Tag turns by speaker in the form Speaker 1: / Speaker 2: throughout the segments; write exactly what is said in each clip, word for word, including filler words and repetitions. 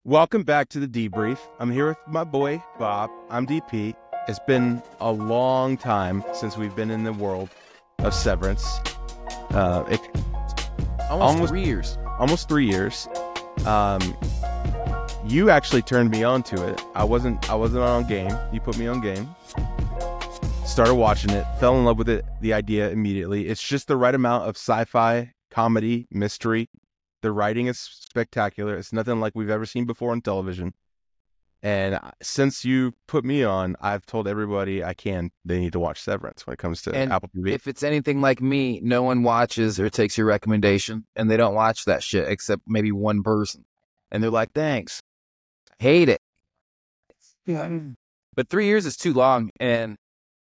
Speaker 1: Welcome back to the debrief. I'm here with my boy, Bob. I'm D P. It's been a long time since we've been in the world of Severance. Uh, it,
Speaker 2: almost,
Speaker 1: almost
Speaker 2: three years.
Speaker 1: Almost three years. Um, you actually turned me on to it. I wasn't. I wasn't on game. You put me on game. Started watching it. Fell in love with it. The idea immediately. It's just the right amount of sci-fi, comedy, mystery. The writing is spectacular. It's nothing like we've ever seen before on television. And since you put me on, I've told everybody I can they need to watch Severance when it comes to
Speaker 2: and
Speaker 1: Apple T V.
Speaker 2: If it's anything like me, no one watches or takes your recommendation, and they don't watch that shit except maybe one person. And they're like, thanks. Hate it. Yeah. But three years is too long, and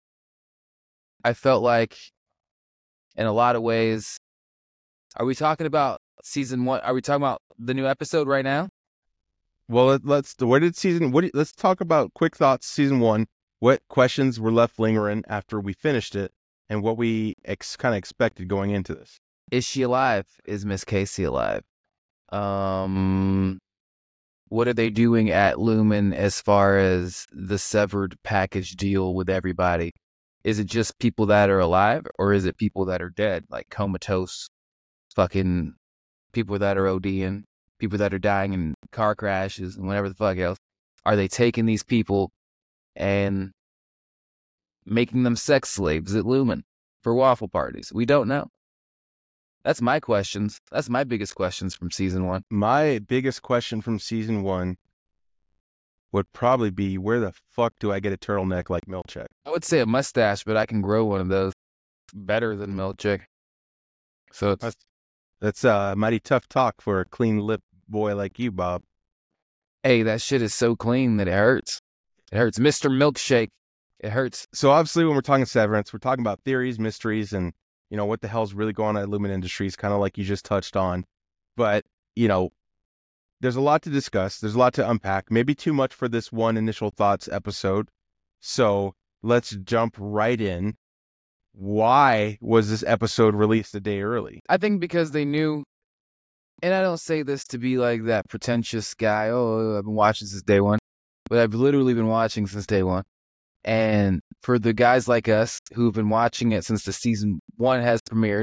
Speaker 2: I felt like, in a lot of ways, are we talking about season one? Are we talking about the new episode right now?
Speaker 1: Well, let, let's. Where did season? What? Let's talk about quick thoughts. Season one. What questions were left lingering after we finished it, and what we ex, kind of expected going into this?
Speaker 2: Is she alive? Is Miss Casey alive? Um, what are they doing at Lumen as far as the severed package deal with everybody? Is it just people that are alive, or is it people that are dead, like comatose, fucking people that are ODing, people that are dying in car crashes and whatever the fuck else? Are they taking these people and making them sex slaves at Lumen for waffle parties? We don't know. That's my questions. That's my biggest questions from season one.
Speaker 1: My biggest question from season one would probably be, where the fuck do I get a turtleneck like Milchick?
Speaker 2: I would say a mustache, but I can grow one of those better than Milchick. So it's...
Speaker 1: That's, that's uh, mighty tough talk for a clean lip boy like you, Bob.
Speaker 2: Hey, that shit is so clean that it hurts. It hurts. Mister Milkshake. It hurts.
Speaker 1: So obviously when we're talking Severance, we're talking about theories, mysteries, and, you know, what the hell's really going on at Lumen Industries, kind of like you just touched on. But, you know, there's a lot to discuss. There's a lot to unpack. Maybe too much for this one initial thoughts episode. So let's jump right in. Why was this episode released a day early?
Speaker 2: I think because they knew, and I don't say this to be like that pretentious guy, oh, I've been watching since day one, but I've literally been watching since day one. And for the guys like us who've been watching it since the season one has premiered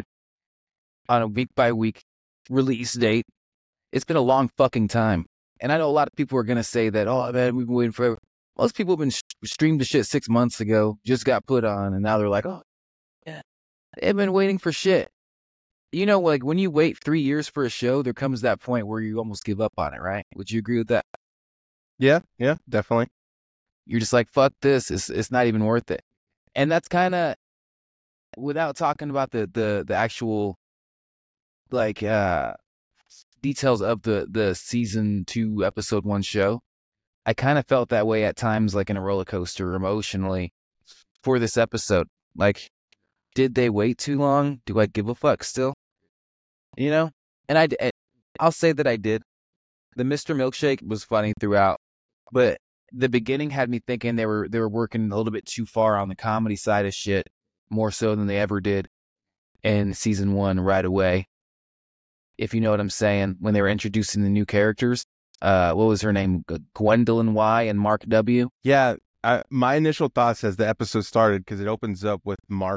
Speaker 2: on a week by week release date, it's been a long fucking time. And I know a lot of people are going to say that, oh, man, we've been waiting forever. Most people have been sh- streamed the shit six months ago, just got put on, and now they're like, oh, yeah, they've been waiting for shit. You know, like when you wait three years for a show, there comes that point where you almost give up on it, right? Would you agree with that?
Speaker 1: Yeah, yeah, definitely.
Speaker 2: You're just like, fuck this. It's it's not even worth it. And that's kind of, without talking about the, the, the actual, like, uh, details of the, the season two, episode one show, I kind of felt that way at times, like in a roller coaster emotionally for this episode. Like, did they wait too long? Do I give a fuck still? You know? And I, I'll say that I did. The Mister Milkshake was funny throughout, but the beginning had me thinking they were they were working a little bit too far on the comedy side of shit, more so than they ever did in season one right away. If you know what I'm saying, when they were introducing the new characters, uh, what was her name? Gwendolyn Y and Mark W.
Speaker 1: Yeah, I, my initial thoughts as the episode started, because it opens up with Mark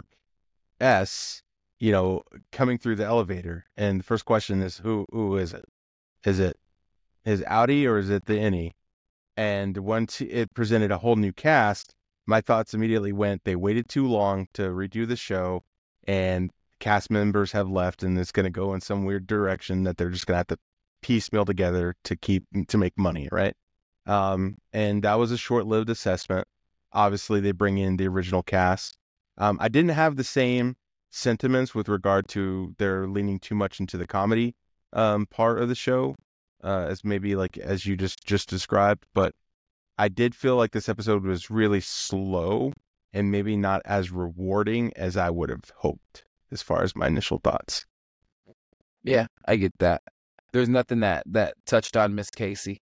Speaker 1: S, you know, coming through the elevator, and the first question is, who who is it? Is it his Audi or is it the Innie? And once it presented a whole new cast, my thoughts immediately went, they waited too long to redo the show, and cast members have left, and it's going to go in some weird direction that they're just going to have to piecemeal together to keep to make money, right? Um, and that was a short-lived assessment. Obviously, they bring in the original cast. Um, I didn't have the same sentiments with regard to they're leaning too much into the comedy um, part of the show. Uh, as maybe like as you just just described, but I did feel like this episode was really slow and maybe not as rewarding as I would have hoped, as far as my initial thoughts.
Speaker 2: Yeah, I get that. There's nothing that that touched on Miss Casey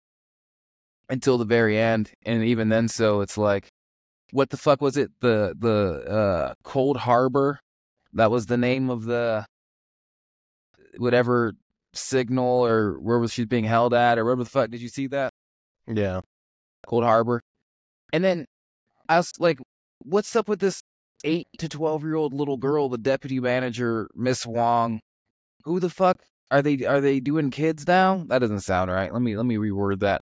Speaker 2: until the very end, and even then, so it's like, what the fuck was it? The the uh, Cold Harbor, that was the name of the whatever signal or wherever she's being held at or wherever the fuck. Did you see that?
Speaker 1: Yeah.
Speaker 2: Cold Harbor. And then I was like, what's up with this eight to twelve year old little girl, the deputy manager, Miss Wong? Who the fuck are they? Are they doing kids now? That doesn't sound right. Let me let me reword that.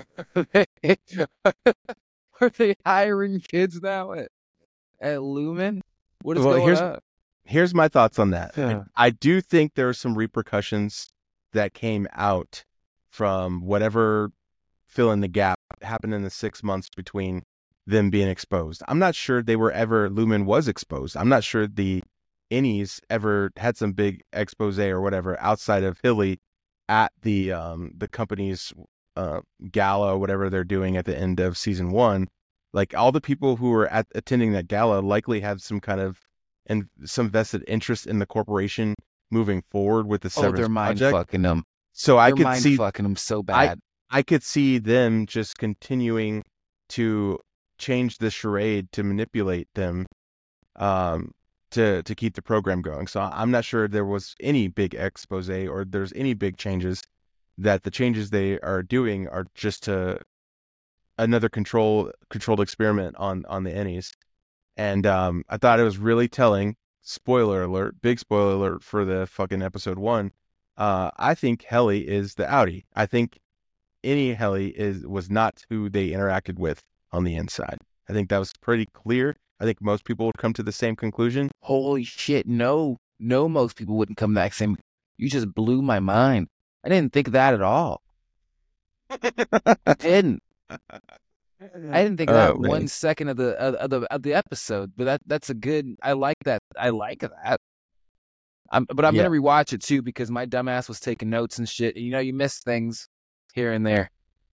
Speaker 2: Are they hiring kids now at, at Lumen? What is
Speaker 1: Well,
Speaker 2: going
Speaker 1: here's,
Speaker 2: on?
Speaker 1: Here's my thoughts on that.
Speaker 2: Yeah.
Speaker 1: I do think there are some repercussions that came out from whatever fill in the gap happened in the six months between them being exposed. I'm not sure they were ever, Lumen was exposed. I'm not sure the Innies ever had some big expose or whatever outside of Hilly at the um, the company's uh, gala or whatever they're doing at the end of season one. Like all the people who were at attending that gala likely had some kind of and some vested interest in the corporation moving forward with the
Speaker 2: Oh,
Speaker 1: Severance
Speaker 2: they're mind
Speaker 1: project.
Speaker 2: fucking them.
Speaker 1: So I
Speaker 2: They're
Speaker 1: could
Speaker 2: mind
Speaker 1: see
Speaker 2: fucking them so bad.
Speaker 1: I, I could see them just continuing to change the charade to manipulate them um, to to keep the program going. So I'm not sure there was any big expose or there's any big changes. That the changes they are doing are just to another control controlled experiment on on the Ennies. And um, I thought it was really telling. Spoiler alert, big spoiler alert for the fucking episode one. Uh, I think Helly is the outie. I think any Helly is was not who they interacted with on the inside. I think that was pretty clear. I think most people would come to the same conclusion.
Speaker 2: Holy shit, no. No, most people wouldn't come to that same. You just blew my mind. I didn't think that at all. I didn't. I didn't think
Speaker 1: Oh,
Speaker 2: that
Speaker 1: man.
Speaker 2: one second of the of, of the of the episode, but that that's a good. I like that. I like that. I'm, but I'm
Speaker 1: Yeah.
Speaker 2: gonna rewatch it too because my dumbass was taking notes and shit. You know, you miss things here and there.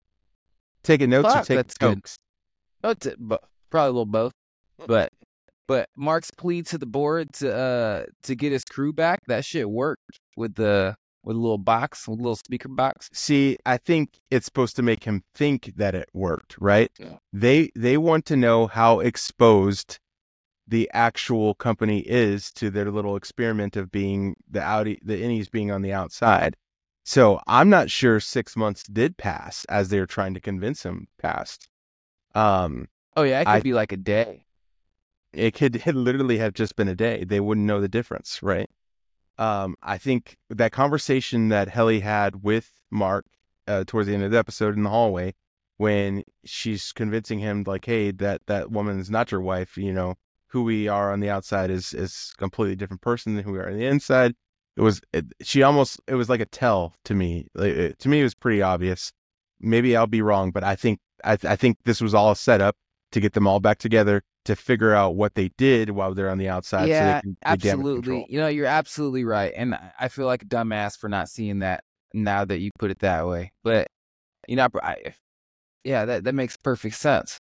Speaker 1: Taking notes
Speaker 2: Fuck,
Speaker 1: or taking
Speaker 2: that's good.
Speaker 1: tokes?
Speaker 2: No, t- but probably a little both. But but Mark's plea to the board to uh to get his crew back, that shit worked with the with a little box, with a little speaker box.
Speaker 1: See, I think it's supposed to make him think that it worked, right?
Speaker 2: Yeah.
Speaker 1: They they want to know how exposed the actual company is to their little experiment of being the outie, the innies being on the outside. So I'm not sure six months did pass as they were trying to convince him passed. Um,
Speaker 2: Oh yeah, it could
Speaker 1: I-
Speaker 2: be like a day.
Speaker 1: it could it literally have just been a day. They wouldn't know the difference, right? Um, I think that conversation that Helly had with Mark uh, towards the end of the episode in the hallway, when she's convincing him, like, "Hey, that that woman is not your wife. You know, who we are on the outside is is a completely different person than who we are on the inside." It was it, she almost it was like a tell to me. Like, it, to me, it was pretty obvious. Maybe I'll be wrong, but I think I I think this was all set up to get them all back together to figure out what they did while they're on the outside.
Speaker 2: Yeah,
Speaker 1: so they can, they damage
Speaker 2: absolutely.
Speaker 1: control.
Speaker 2: You know, you're absolutely right, and I- I feel like a dumbass for not seeing that now that you put it that way. But you know, I, yeah, that that makes perfect sense.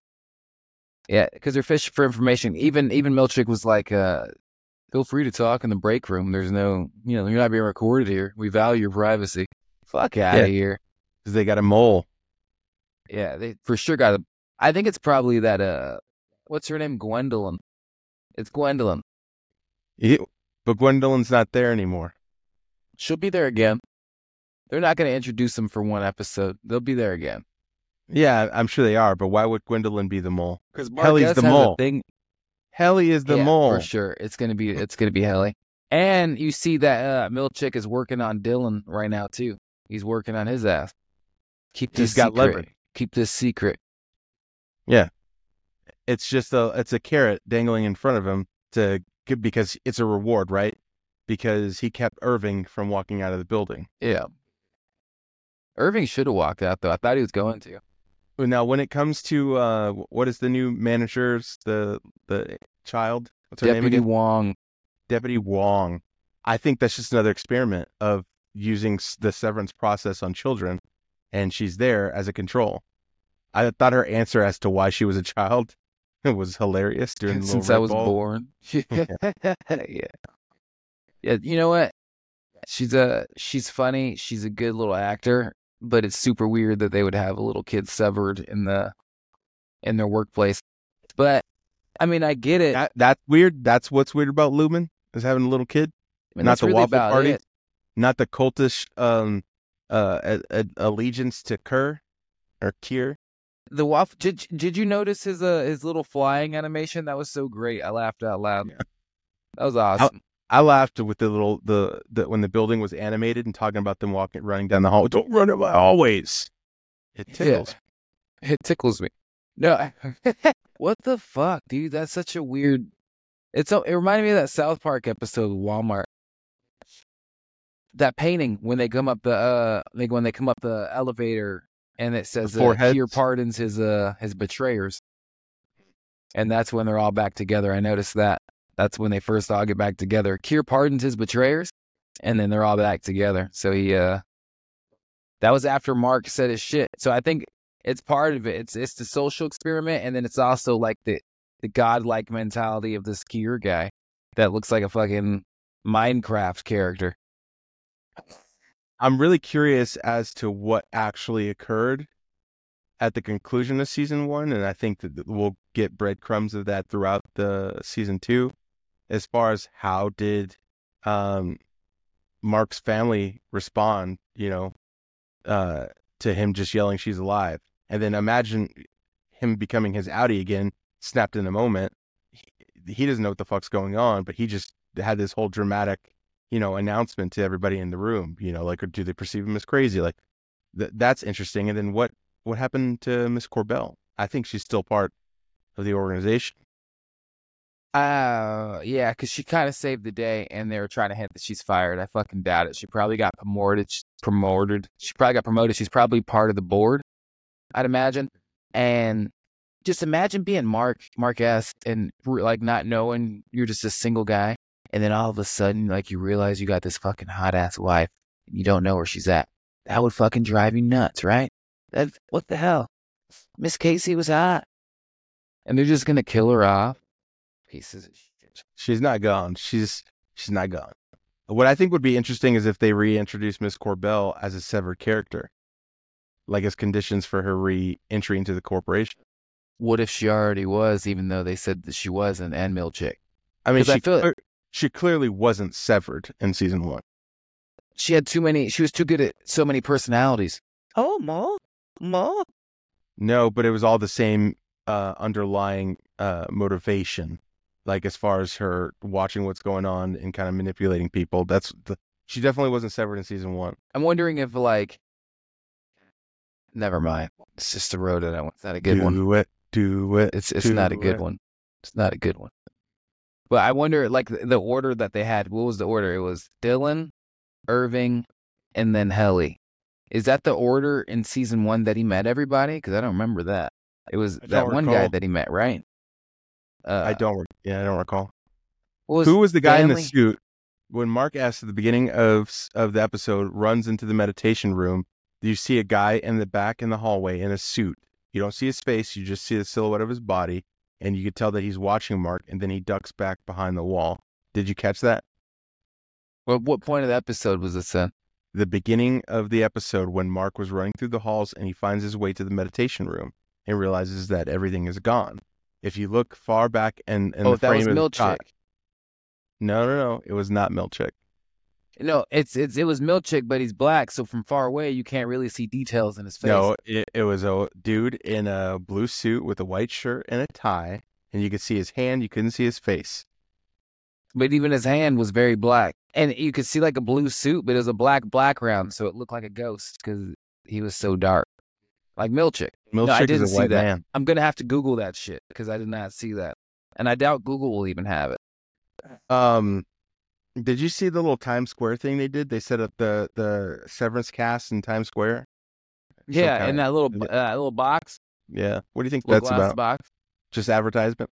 Speaker 2: Yeah, because they're fishing for information. Even even Milchick was like, uh, "Feel free to talk in the break room. There's no, you know, you're not being recorded here. We value your privacy. Fuck out
Speaker 1: Yeah.
Speaker 2: of here."
Speaker 1: Because they got a mole.
Speaker 2: Yeah, they for sure got a. I think it's probably that. Uh, what's her name? Gwendolyn. It's Gwendolyn.
Speaker 1: Yeah, but Gwendolyn's not there anymore.
Speaker 2: She'll be there again. They're not going to introduce them for one episode. They'll be there again.
Speaker 1: Yeah, I'm sure they are, but why would Gwendolyn be the mole?
Speaker 2: Because
Speaker 1: Helly's the mole.
Speaker 2: Thing.
Speaker 1: Helly is the
Speaker 2: Yeah,
Speaker 1: mole.
Speaker 2: for sure. It's gonna be. It's gonna be Helly. And you see that uh, Milchick is working on Dylan right now too. He's working on his ass. Keep this
Speaker 1: He's got
Speaker 2: secret.
Speaker 1: leverage.
Speaker 2: Keep this secret.
Speaker 1: It's just a it's a carrot dangling in front of him to because it's a reward, right? Because he kept Irving from walking out of the building.
Speaker 2: Yeah. Irving should have walked out though. I thought he was going to.
Speaker 1: Now, when it comes to uh, what is the new manager's the the child? What's her name
Speaker 2: Deputy
Speaker 1: again?
Speaker 2: Wong.
Speaker 1: Deputy Wong. I think that's just another experiment of using s- the severance process on children, and she's there as a control. I thought her answer as to why she was a child was hilarious during the
Speaker 2: Since
Speaker 1: little
Speaker 2: I
Speaker 1: red
Speaker 2: was
Speaker 1: ball.
Speaker 2: born. yeah. Yeah. You know what? She's a she's funny. She's a good little actor. But it's super weird that they would have a little kid severed in the in their workplace. But I mean, I get it.
Speaker 1: That that's weird. That's what's weird about Lumen is having a little kid.
Speaker 2: I mean,
Speaker 1: not
Speaker 2: that's
Speaker 1: the
Speaker 2: really
Speaker 1: waffle
Speaker 2: about
Speaker 1: party?
Speaker 2: it.
Speaker 1: not the cultish um uh a, a, allegiance to Kerr or Kier.
Speaker 2: The waffle. Did Did you notice his uh his little flying animation? That was so great. I laughed out loud.
Speaker 1: Yeah.
Speaker 2: That was awesome.
Speaker 1: I, I laughed with the little the, the when the building was animated and talking about them walking running down the hall. Don't run in my hallways. It tickles.
Speaker 2: Yeah. It tickles me. No, what the fuck, dude? That's such a weird. It's so. It reminded me of that South Park episode of Walmart. That painting when they come up the uh like when they come up the elevator and it says uh, Kier pardons his uh his betrayers, and that's when they're all back together. I noticed that. That's when they first all get back together. Kier pardons his betrayers, and then they're all back together. So he uh that was after Mark said his shit. So I think it's part of it. It's it's the social experiment, and then it's also like the the godlike mentality of this Kier guy that looks like a fucking Minecraft character.
Speaker 1: I'm really curious as to what actually occurred at the conclusion of season one, and I think that we'll get breadcrumbs of that throughout the season two. As far as how did um, Mark's family respond, you know, uh, to him just yelling she's alive, and then imagine him becoming his outie again, snapped in a moment. He, he doesn't know what the fuck's going on, but he just had this whole dramatic, you know, announcement to everybody in the room, you know, like, or do they perceive him as crazy? Like, th- that's interesting. And then what, what happened to Miss Corbell? I think she's still part of the organization.
Speaker 2: Uh, yeah, because she kind of saved the day, and they were trying to hint that she's fired. I fucking doubt it. She probably got promoted. Promoted. She probably got promoted. She's probably part of the board, I'd imagine. And just imagine being Mark, Mark S, and like not knowing you're just a single guy. And then all of a sudden, like, you realize you got this fucking hot-ass wife, and you don't know where she's at. That would fucking drive you nuts, right? That, what the hell? Miss Casey was hot. And they're just going to kill her off? Pieces of shit.
Speaker 1: She's not gone. She's she's not gone. What I think would be interesting is if they reintroduce Miss Corbell as a severed character, like as conditions for her re-entry into the corporation.
Speaker 2: What if she already was, even though they said that she wasn't, and Milchick?
Speaker 1: I mean, she
Speaker 2: I feel
Speaker 1: clear, she clearly wasn't severed in season one.
Speaker 2: She had too many. She was too good at so many personalities. Oh, Ma, Ma.
Speaker 1: No, but it was all the same uh, underlying uh, motivation. Like as far as her watching what's going on and kind of manipulating people. That's the, she definitely wasn't severed in season one.
Speaker 2: I'm wondering if like, never mind. It's just the road that I want. It's not a good
Speaker 1: do
Speaker 2: one.
Speaker 1: Do it. Do it.
Speaker 2: It's it's
Speaker 1: do
Speaker 2: not a good
Speaker 1: it.
Speaker 2: one. It's not a good one. But I wonder, like the, the order that they had. What was the order? It was Dylan, Irving, and then Helly. Is that the order in season one that he met everybody? Because I don't remember that. It was that one
Speaker 1: recall.
Speaker 2: guy that he met, right?
Speaker 1: Uh, I don't. Yeah, I don't recall.
Speaker 2: Was
Speaker 1: Who was the guy
Speaker 2: family?
Speaker 1: in the suit when Mark asked at the beginning of of the episode? Runs into the meditation room. You see a guy in the back in the hallway in a suit. You don't see his face. You just see the silhouette of his body, and you could tell that he's watching Mark. And then he ducks back behind the wall. Did you catch that?
Speaker 2: Well, what point of the episode was this in?
Speaker 1: The beginning of the episode when Mark was running through the halls and he finds his way to the meditation room and realizes that everything is gone. If you look far back and, and
Speaker 2: oh,
Speaker 1: the
Speaker 2: that
Speaker 1: frame
Speaker 2: was Milchick.
Speaker 1: No, no, no. It was not Milchick.
Speaker 2: No, it's it's it was Milchick, but he's black, so from far away you can't really see details in his face.
Speaker 1: No, it, it was a dude in a blue suit with a white shirt and a tie, and you could see his hand. You couldn't see his face.
Speaker 2: But even his hand was very black, and you could see like a blue suit, but it was a black background, so it looked like a ghost because he was so dark, like Milchick.
Speaker 1: Milchick
Speaker 2: no, I didn't
Speaker 1: is a
Speaker 2: see
Speaker 1: white
Speaker 2: that.
Speaker 1: man.
Speaker 2: I'm gonna have to Google that shit because I did not see that, and I doubt Google will even have it.
Speaker 1: Um, did you see the little Times Square thing they did? They set up the the Severance cast in Times Square.
Speaker 2: Yeah,
Speaker 1: kinda,
Speaker 2: in that little uh, little box.
Speaker 1: Yeah, what do you think
Speaker 2: Little
Speaker 1: that's
Speaker 2: glass
Speaker 1: about?
Speaker 2: Box.
Speaker 1: Just advertisement.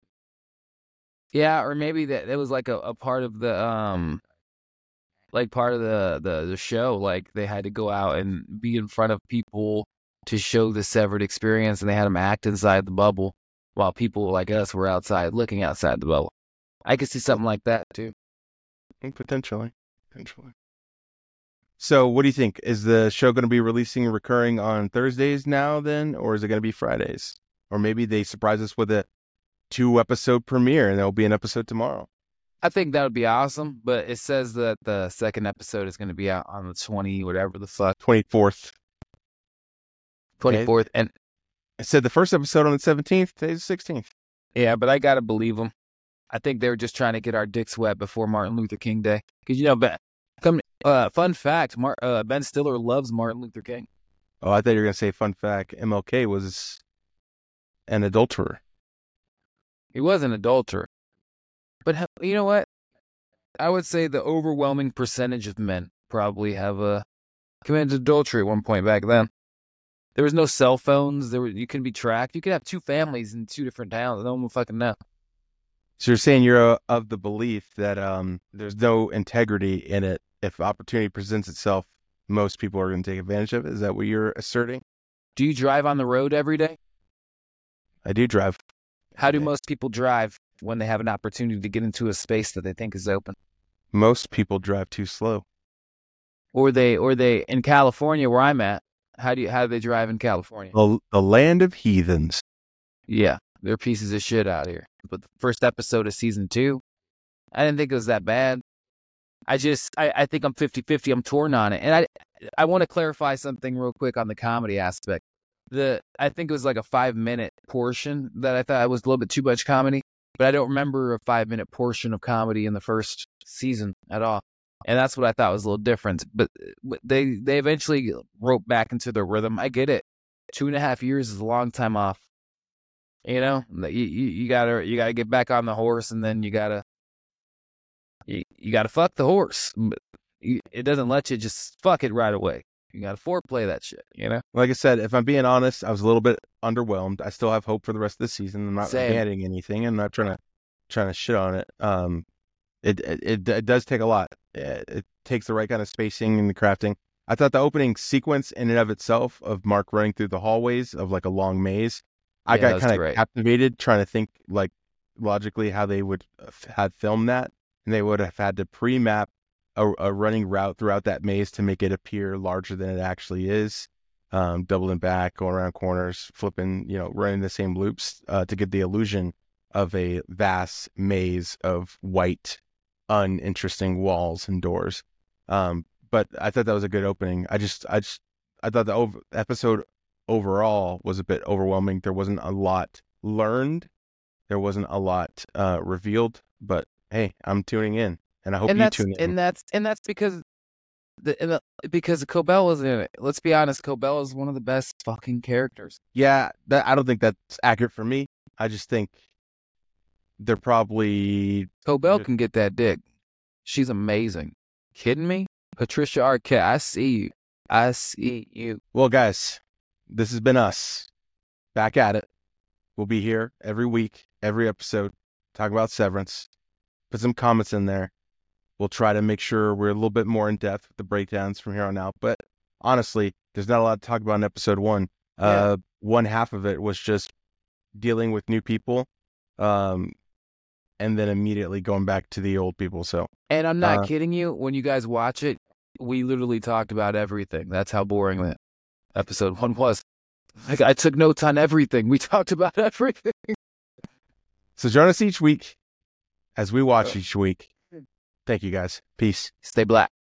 Speaker 2: Yeah, or maybe that it was like a, a part of the um, like part of the, the the show. Like they had to go out and be in front of people to show the severed experience, and they had them act inside the bubble while people like us were outside looking outside the bubble. I could see something like that too.
Speaker 1: Potentially, potentially. So, what do you think? Is the show going to be releasing recurring on Thursdays now, then, or is it going to be Fridays? Or maybe they surprise us with a two episode premiere and there'll be an episode tomorrow.
Speaker 2: I think that would be awesome, but it says that the second episode is going to be out on the twenty, whatever the fuck,
Speaker 1: twenty-fourth.
Speaker 2: twenty-fourth. And
Speaker 1: I said the first episode on the seventeenth, today's the sixteenth.
Speaker 2: yeah, but I got to believe them. I think they were just trying to get our dicks wet before Martin Luther King Day. Because, you know, Ben, come, uh, fun fact, Mar- uh, Ben Stiller loves Martin Luther King.
Speaker 1: Oh, I thought you were going to say fun fact. M L K was an adulterer.
Speaker 2: He was an adulterer. But you know what? I would say the overwhelming percentage of men probably have uh, committed adultery at one point back then. There was no cell phones. There were, you couldn't be tracked. You could have two families in two different towns. No one would fucking know.
Speaker 1: So you're saying you're uh, of the belief that um, there's no integrity in it. If opportunity presents itself, most people are going to take advantage of it. Is that what you're asserting?
Speaker 2: Do you drive on the road every day?
Speaker 1: I do drive.
Speaker 2: How do most people drive when they have an opportunity to get into a space that they think is open?
Speaker 1: Most people drive too slow.
Speaker 2: Or they, or they in California where I'm at. How do you, how do they drive in California?
Speaker 1: The, the land of heathens.
Speaker 2: Yeah, they're pieces of shit out here. But the first episode of season two, I didn't think it was that bad. I just, I, I think I'm fifty-fifty. I'm torn on it. And I I want to clarify something real quick on the comedy aspect. The I think it was like a five-minute portion that I thought was a little bit too much comedy. But I don't remember a five-minute portion of comedy in the first season at all. And that's what I thought was a little different. But they, they eventually roped back into their rhythm. I get it. Two and a half years is a long time off. You know, you, you, you gotta you gotta get back on the horse, and then you gotta you, you gotta fuck the horse. It doesn't let you just fuck it right away. You gotta foreplay that shit. You know.
Speaker 1: Like I said, if I'm being honest, I was a little bit underwhelmed. I still have hope for the rest of the season. I'm not
Speaker 2: Same.
Speaker 1: banning anything. I'm not trying to trying to shit on it. Um, it it it, it does take a lot. It, it takes the right kind of spacing and the crafting. I thought the opening sequence in and of itself of Mark running through the hallways of like a long maze. I
Speaker 2: Yeah,
Speaker 1: got
Speaker 2: that's
Speaker 1: kind of
Speaker 2: great.
Speaker 1: captivated trying to think like logically how they would have filmed that, and they would have had to pre-map a, a running route throughout that maze to make it appear larger than it actually is, um, doubling back, going around corners, flipping, you know, running the same loops uh, to give the illusion of a vast maze of white, uninteresting walls and doors. Um, but I thought that was a good opening. I just, I just, I thought the over- episode overall was a bit overwhelming. There wasn't a lot learned. There wasn't a lot uh, revealed. But hey, I'm tuning in, and I hope
Speaker 2: and
Speaker 1: you
Speaker 2: that's
Speaker 1: tune in.
Speaker 2: and that's and that's because the, and the because Cobella's in it. Let's be honest, Cobella's one of the best fucking characters.
Speaker 1: Yeah, that, I don't think that's accurate for me. I just think they're probably
Speaker 2: Cobell
Speaker 1: Just-
Speaker 2: can get that dick. She's amazing. Kidding me? Patricia Arquette, I see you. I see you.
Speaker 1: well, guys. This has been us back at it. We'll be here every week, every episode, talk about Severance. Put some comments in there. We'll try to make sure we're a little bit more in depth with the breakdowns from here on out. But honestly, there's not a lot to talk about in episode one.
Speaker 2: Yeah.
Speaker 1: Uh, one half of it was just dealing with new people, um, and then immediately going back to the old people. So
Speaker 2: And I'm not
Speaker 1: Uh,
Speaker 2: kidding you. When you guys watch it, we literally talked about everything. That's how boring that episode one was. Like, I took notes on everything. We talked about everything.
Speaker 1: So join us each week as we watch each week. Thank you, guys. Peace.
Speaker 2: Stay black.